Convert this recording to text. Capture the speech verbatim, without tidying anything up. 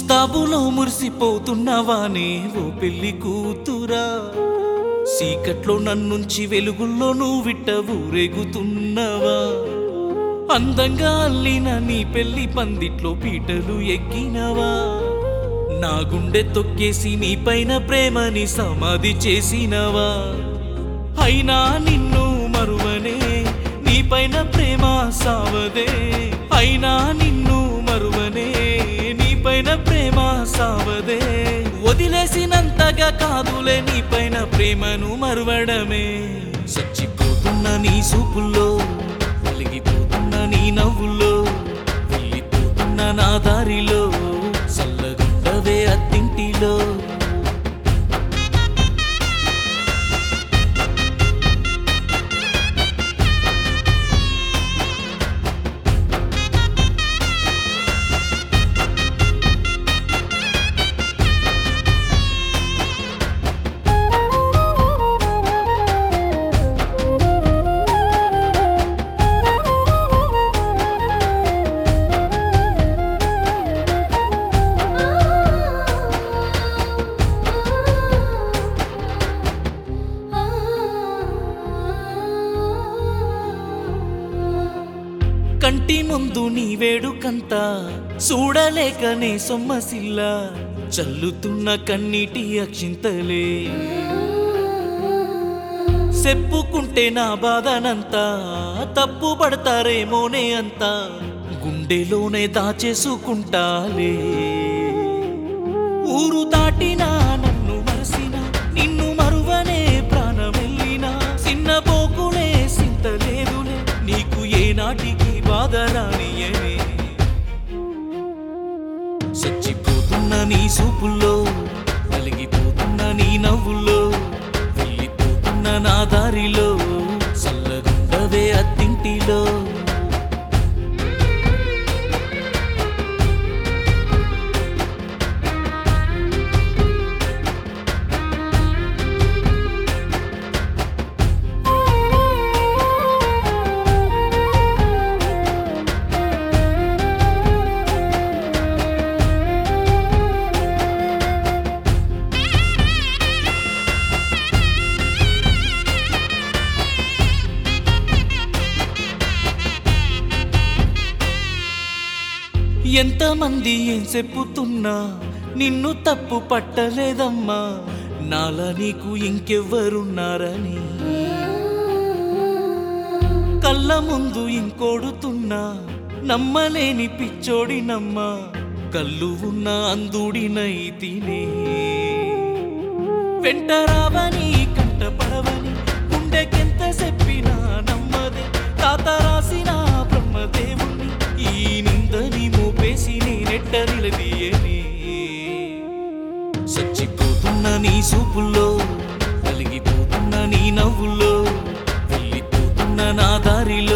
ముస్తాబులో మురిసిపోతున్నవానే ఓ పెళ్లి కూతురా, సీకట్లో నన్నుంచి వెలుగుల్లో నువ్విట్ట ఊరేగుతున్నవా. అందంగా అల్లిన నీ పెళ్లి పందిట్లో పీటలు ఎక్కినవా. నా గుండె తొక్కేసి నీ పైన ప్రేమని సమాధి చేసినవా. అయినా నిన్ను మరువనే, నీ పైన ప్రేమ సావదే. అయినా నిన్ను మరువనే, నీ పైన ప్రేమ సావదే. వదిలేసినంతగా కాదులే నీ పైన ప్రేమను మరువడమే. చచ్చిపోతున్న నీ సూపుల్లో, వెలిగిపోతున్న నీ నవ్వుల్లో, వెళ్ళిపోతున్న నా దారిలో, చల్లగుండవే అత్తింటిలో. కంటి ముందు నీ వేడుకంతా చూడలేకనే సొమ్మసిల్ల, చల్లుతున్న కన్నీటి అక్షింతలే. చెప్పుకుంటే నా బాధనంతా తప్పు పడతారేమోనే అంతా, గుండెలోనే దాచేసుకుంటాలే. ఊరు దాటినా నన్ను మరసినా, నిన్ను మరువనే ప్రాణమెల్లినా, చిన్న పోకులే సింతలేదులే నీకు ఏనాటికి బాధరానియనే. చచ్చిపోతున్న నీ సూపుల్లో, కలిగిపోతున్న నీ నవ్వుల్లో, వెళ్ళిపోతున్న నా దారిలో, చల్లగుండవే అత్తింటిలో. ఎంతమంది ఏం చెప్పుతున్నా నిన్ను తప్పు పట్టలేదమ్మా, నాలా నీకు ఇంకెవ్వరున్నారని. కళ్ళ ముందు ఇంకోడుతున్నా నమ్మలేని పిచ్చోడినమ్మా, కళ్ళు ఉన్న అందుడినైతినే. వెంట రావని కంట పడవని గుండెకెంత చెప్పినా నమ్మదే, తాత రాసిన బ్రహ్మదేవుని ఈ నిందని మోపేసి నేనెట్ట నిలదీయనే. చచ్చిపోతున్న నీ సూపుల్లో, కలిగిపోతున్న నీ నవ్వుల్లో, వెళ్ళిపోతున్న నా దారిలో,